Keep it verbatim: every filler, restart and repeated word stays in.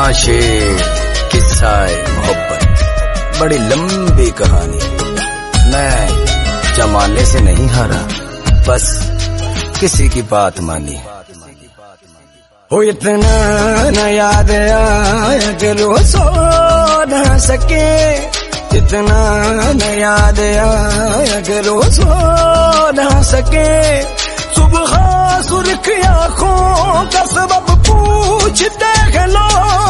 शेर किस्सा मोहब्बत, बड़ी लंबी कहानी। मैं जमाने से नहीं हारा, बस किसी की बात मानी। हो इतना न याद आया कि रोज सो न सके, इतना न याद आया कि रोज सो न सके। सुबह सुर्ख आँखों का सबब पूछते हैं लोग,